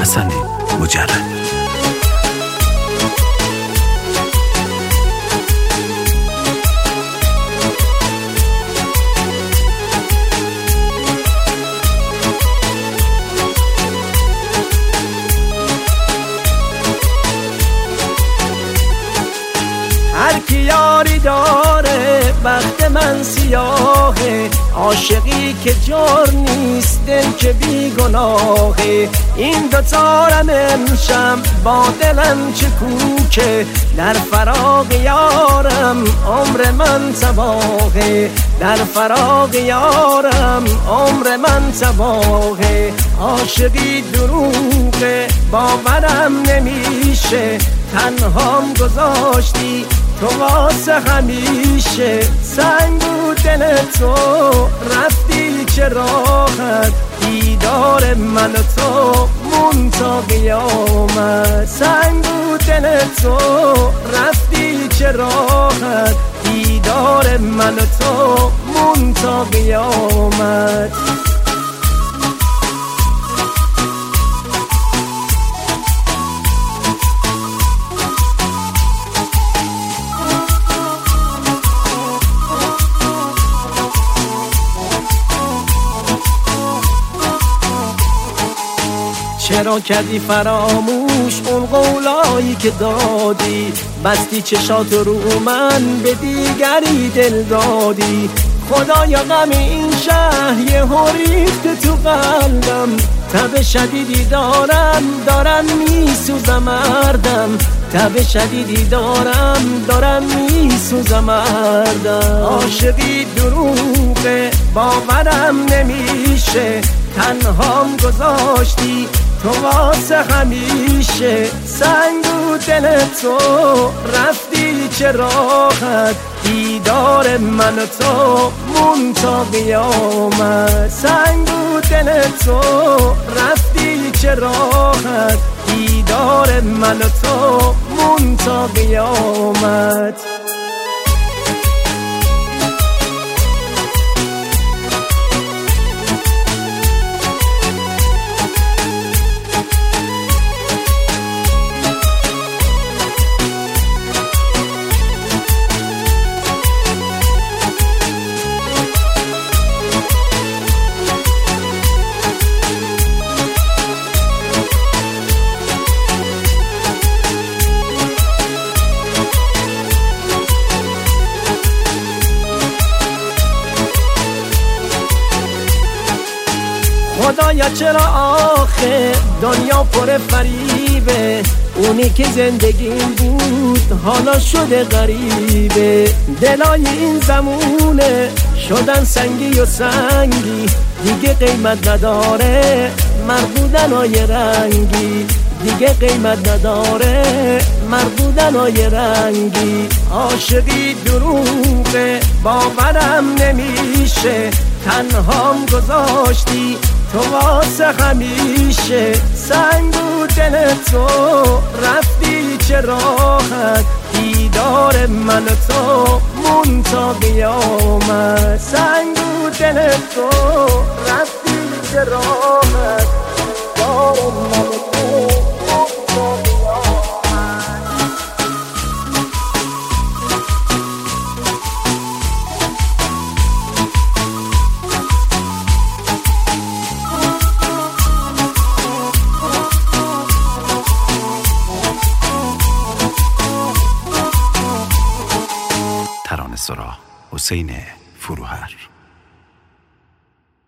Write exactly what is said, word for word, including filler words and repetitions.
حسن مجرد. هر کی یاری داره بخت من سیاهه، عاشقی که جور نیست دل که بی گناهه. این دوتارم امشب با دلم چه کوکه، در فراق یارم عمر من تباهه، در فراق یارم عمر من تباهه. عاشقی دروغه باورم نمیشه، تنهام گذاشتی تو واسه همیشه. سنگ بود دل تو رفتی چه راحت، دیدار من و تو مون تا قیامت. سنگ بود دل تو رفتی چه راحت، دیدار من و تو مون تا قیامت. چرا کردی فراموش اون قولایی که دادی، بستی چشات رو من به دیگری دل دادی. خدایا غم این شهر یه ریخت تو قلبم، تب شدیدی دارم دارم میسوزم مردم، تب شدیدی دارم دارم میسوزم مردم. عاشقی دروغه باورم نمیشه، تنهام گذاشتی تو واسه همیشه. سنگ بود دل تو رفتی چه راحت، دیدار من و تو مون تا قیامت. سنگ بود دل تو رفتی چه راحت، دیدار من و تو مون تا قیامت. خدایا چرا آخه دنیا پر فریبه، اونی که زندگیم بود حالا شده غریبه. دلای این زمونه شدن سنگی و سنگی، دیگه قیمت نداره مربودن های رنگی، دیگه قیمت نداره مربودن های رنگی. عاشقی دروغه باورم نمیشه، تنهام گذاشتی تو واسه همیشه. سنگ بود دل تو رفتی چه راحت، دیدار من و تو مون تا قیامت. سنگ بود دل تو رفتی چه راحت، دیدار من و تو مون تا قیامت. ترانه‌سرا حسین فروهر.